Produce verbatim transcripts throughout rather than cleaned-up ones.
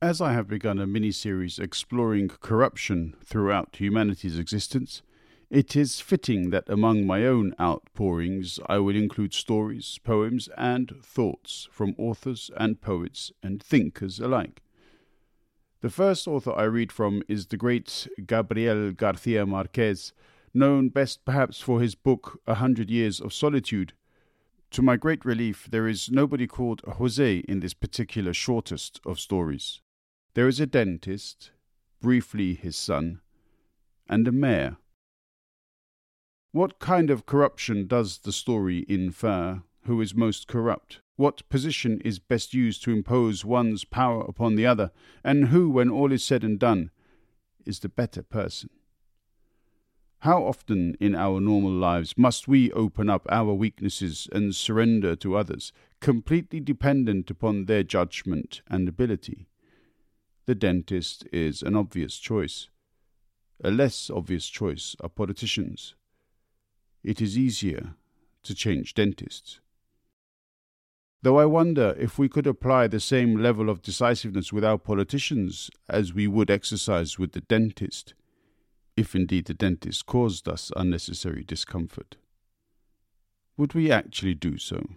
As I have begun a mini-series exploring corruption throughout humanity's existence, it is fitting that among my own outpourings I will include stories, poems, and thoughts from authors and poets and thinkers alike. The first author I read from is the great Gabriel García Márquez, known best perhaps for his book A Hundred Years of Solitude. To my great relief, there is nobody called José in this particular shortest of stories. There is a dentist, briefly his son, and a mayor. What kind of corruption does the story infer? Who is most corrupt? What position is best used to impose one's power upon the other? And who, when all is said and done, is the better person? How often in our normal lives must we open up our weaknesses and surrender to others, completely dependent upon their judgment and ability? The dentist is an obvious choice. A less obvious choice are politicians. It is easier to change dentists. Though I wonder if we could apply the same level of decisiveness with our politicians as we would exercise with the dentist, if indeed the dentist caused us unnecessary discomfort. Would we actually do so?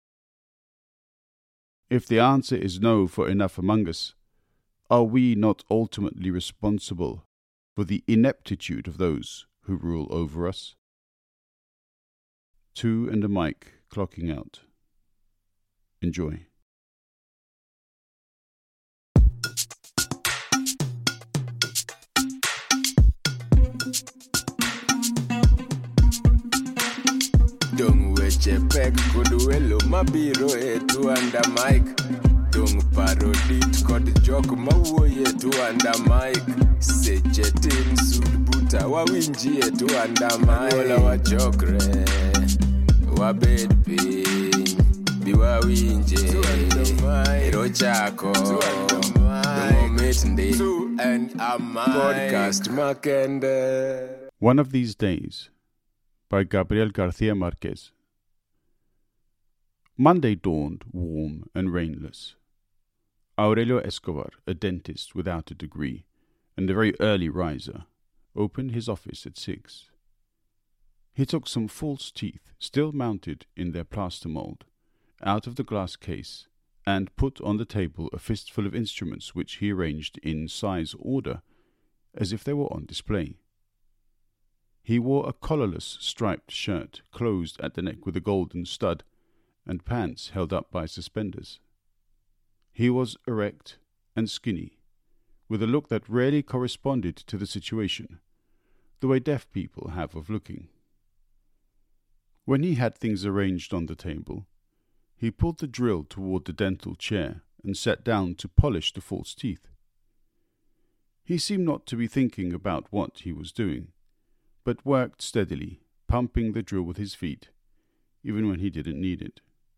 If the answer is no for enough among us, are we not ultimately responsible for the ineptitude of those who rule over us? Two and a mic clocking out. Enjoy. Dong weche pek kod welo mabiro e tu anda mic. Dong parodit kod jok mawuoye tu anda mic. Seche tin sud buta wawinji e tu anda mic. Wala wachokre, wabed piny, biwa winje, ero chako, dongo mit ndi, podcast makende. One of These Days by Gabriel García Márquez. Monday dawned warm and rainless. Aurelio Escobar, a dentist without a degree, and a very early riser, opened his office at six. He took some false teeth, still mounted in their plaster mould, out of the glass case, and put on the table a fistful of instruments which he arranged in size order, as if they were on display. He wore a collarless striped shirt, closed at the neck with a golden stud, and pants held up by suspenders. He was erect and skinny, with a look that rarely corresponded to the situation, the way deaf people have of looking. When he had things arranged on the table, he pulled the drill toward the dental chair and sat down to polish the false teeth. He seemed not to be thinking about what he was doing, but worked steadily, pumping the drill with his feet, even when he didn't need it.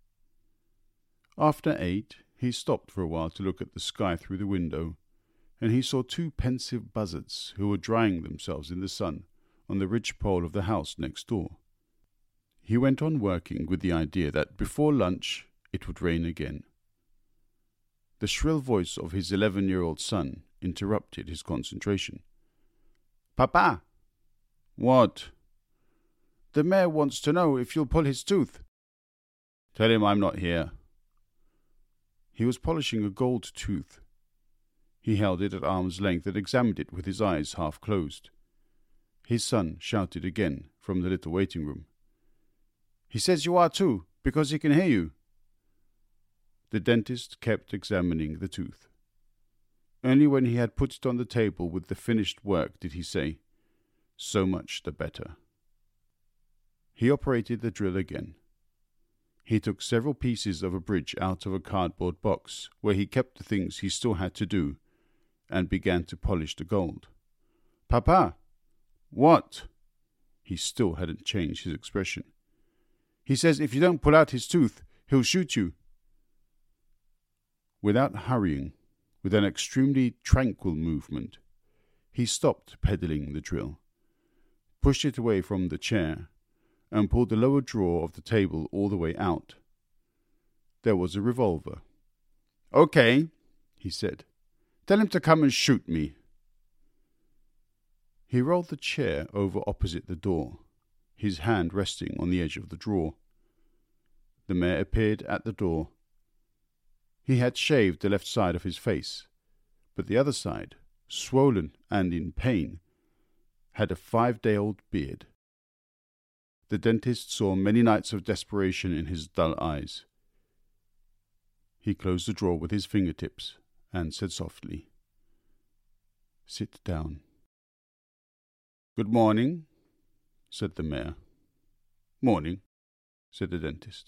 After eight, he stopped for a while to look at the sky through the window, and he saw two pensive buzzards who were drying themselves in the sun on the ridgepole of the house next door. He went on working with the idea that before lunch it would rain again. The shrill voice of his eleven-year-old son interrupted his concentration. "Papa!" "What?" "The mayor wants to know if you'll pull his tooth." "Tell him I'm not here." He was polishing a gold tooth. He held it at arm's length and examined it with his eyes half closed. His son shouted again from the little waiting room. "He says you are too, because he can hear you." The dentist kept examining the tooth. Only when he had put it on the table with the finished work did he say, "So much the better." He operated the drill again. He took several pieces of a bridge out of a cardboard box, where he kept the things he still had to do, and began to polish the gold. "Papa!" "What?" He still hadn't changed his expression. "He says if you don't pull out his tooth, he'll shoot you." Without hurrying, with an extremely tranquil movement, he stopped peddling the drill, pushed it away from the chair, and pulled the lower drawer of the table all the way out. There was a revolver. "Okay," he said. Tell him to come and shoot me. He rolled the chair over opposite the door, his hand resting on the edge of the drawer. The mayor appeared at the door. He had shaved the left side of his face, but the other side, swollen and in pain, had a five-day-old beard. The dentist saw many nights of desperation in his dull eyes. He closed the drawer with his fingertips and said softly, "Sit down." "Good morning," said the mayor. "Morning," said the dentist.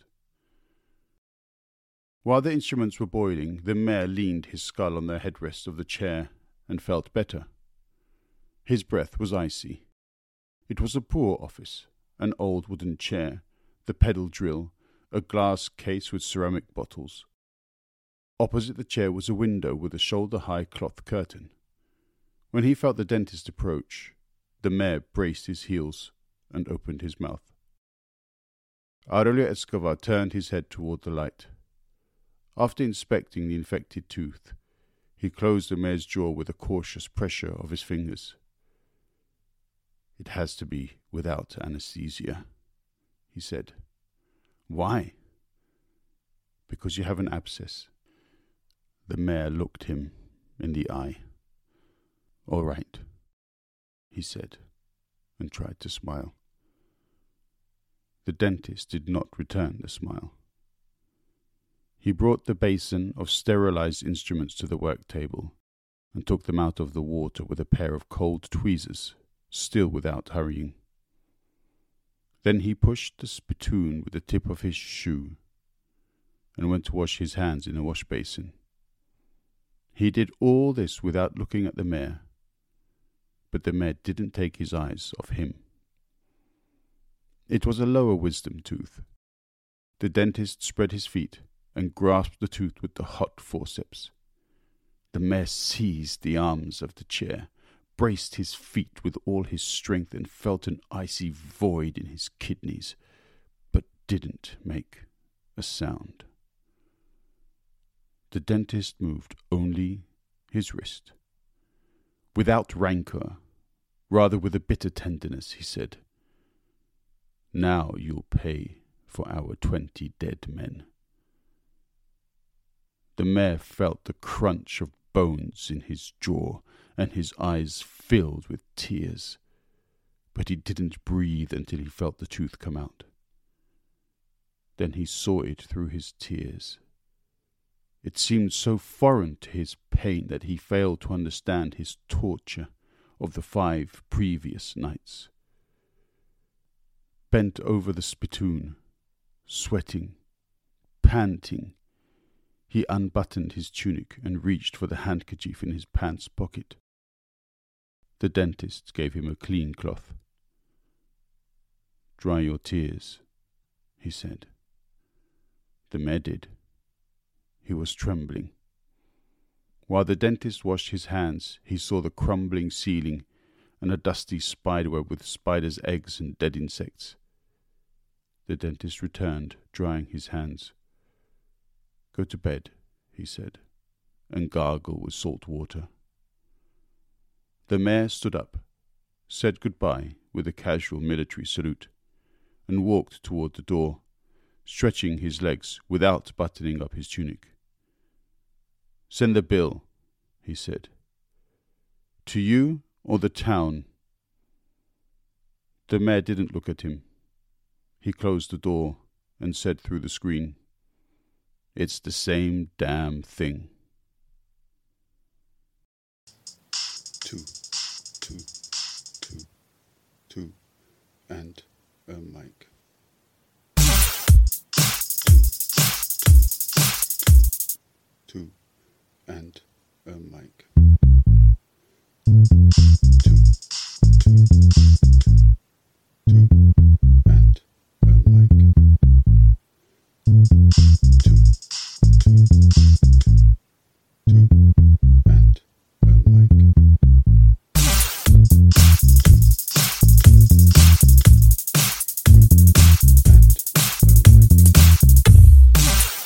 While the instruments were boiling, the mayor leaned his skull on the headrest of the chair and felt better. His breath was icy. It was a poor office, an old wooden chair, the pedal drill, a glass case with ceramic bottles. Opposite the chair was a window with a shoulder-high cloth curtain. When he felt the dentist approach, the mayor braced his heels and opened his mouth. Aurelio Escobar turned his head toward the light. After inspecting the infected tooth, he closed the mayor's jaw with a cautious pressure of his fingers. "It has to be without anesthesia," he said. "Why?" "Because you have an abscess." The mayor looked him in the eye. "All right," he said, and tried to smile. The dentist did not return the smile. He brought the basin of sterilized instruments to the work table and took them out of the water with a pair of cold tweezers, still without hurrying. Then he pushed the spittoon with the tip of his shoe and went to wash his hands in a wash basin. He did all this without looking at the mayor, but the mayor didn't take his eyes off him. It was a lower wisdom tooth. The dentist spread his feet and grasped the tooth with the hot forceps. The mayor seized the arms of the chair, braced his feet with all his strength, and felt an icy void in his kidneys, but didn't make a sound. The dentist moved only his wrist. Without rancor, rather with a bitter tenderness, he said, "Now you'll pay for our twenty dead men." The mayor felt the crunch of bones in his jaw, and his eyes filled with tears, but he didn't breathe until he felt the tooth come out. Then he saw it through his tears. It seemed so foreign to his pain that he failed to understand his torture of the five previous nights. Bent over the spittoon, sweating, panting, he unbuttoned his tunic and reached for the handkerchief in his pants pocket. The dentist gave him a clean cloth. "Dry your tears," he said. The mayor did. He was trembling. While the dentist washed his hands, he saw the crumbling ceiling and a dusty spiderweb with spiders' eggs and dead insects. The dentist returned, drying his hands. "Go to bed," he said, "and gargle with salt water." The mayor stood up, said goodbye with a casual military salute, and walked toward the door, stretching his legs without buttoning up his tunic. "Send the bill," he said. "To you or the town?" The mayor didn't look at him. He closed the door and said through the screen, "It's the same damn thing." Two, two, two, two, and a mic. Two, two, two, and a mic.